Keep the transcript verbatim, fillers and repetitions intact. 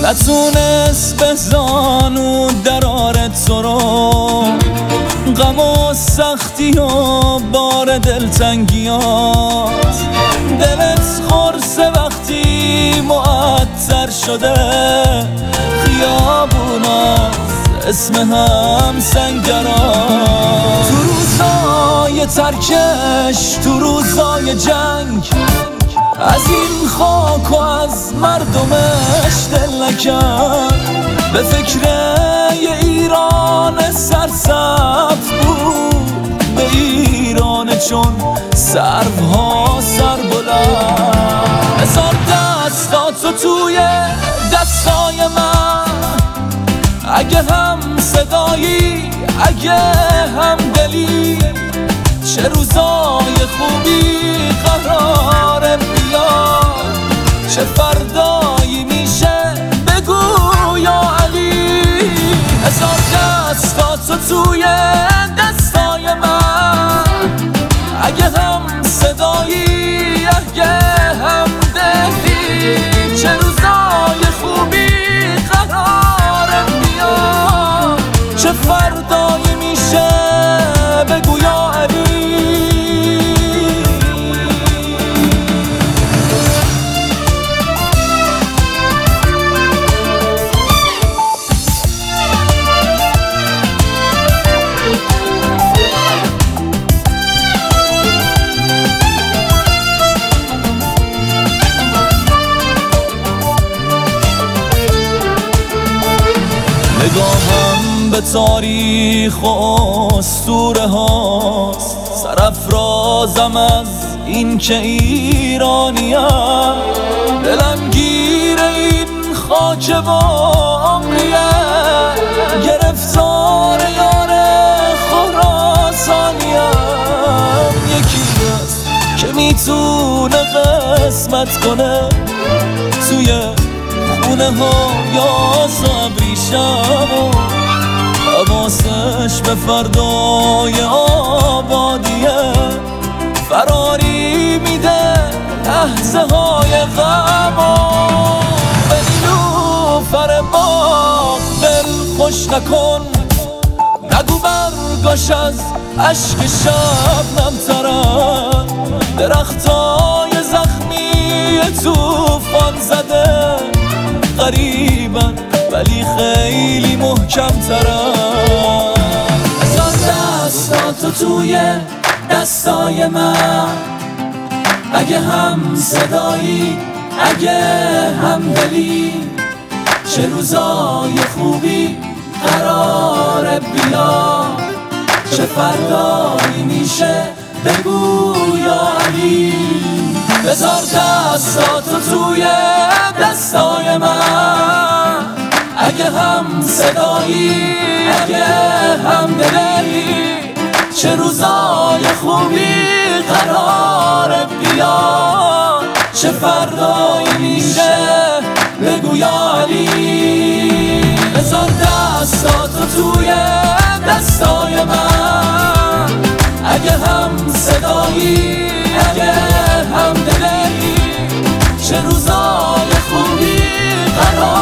نتونست به زانو درارت تو رو، غم و سختی و بار دلتنگیات. دلت خورسه وقتی معطر شده، خیابونات اسم هم سنگرات. تو روزای ترکش، تو روزای جنگ، از این خاک و از مردمش دل نکرد. به فکر یه ایران سرسبز بود، به ایران چون سروها سر بلند. بذار دستاتو توی دستای من، اگه هم صدایی اگه هم دلی. چه روزای خوبی قراره بیاد، چه فردایی میشه بگو یا علی. هزار دستاتو توی دستای من، اگه هم صدایی اگه هم دلی. چه روزای خوبی قراره بیاد، چه فردایی میشه بگو یا علی. نگاهم به تاریخ و اسطوره هاست، سرافرازم از این که ایرانیم. دلم گیر این خاک و عمریه، گرفتار یار خراسانیم. یکی هست که میتونه قسمت کنه توی خونه ها یا ابریشم، و حواسش به فردای آبادیه. فراری میده لحظه های غم، و به نیلوفر باغ دل خوش نکن. نگو برگاش از عشق شبنم ترن، درختای زخمی توفان زده. غریبن ولی خیلی محکم ترن. بذار دستاتو توی دستای من، اگه هم صدایی اگه هم دلی. چه روزای خوبی قراره بیاد، چه فردایی میشه بگو یا علی. بذار دستاتو توی دستای من، اگه هم صدایی اگه هم دلی. چه روزای خوبی قراره بیاد، چه فردایی میشه بگو یا علی. بذار دستاتو توی دستای من، اگه هم صدایی اگه هم دلی. چه روزای خوبی قرار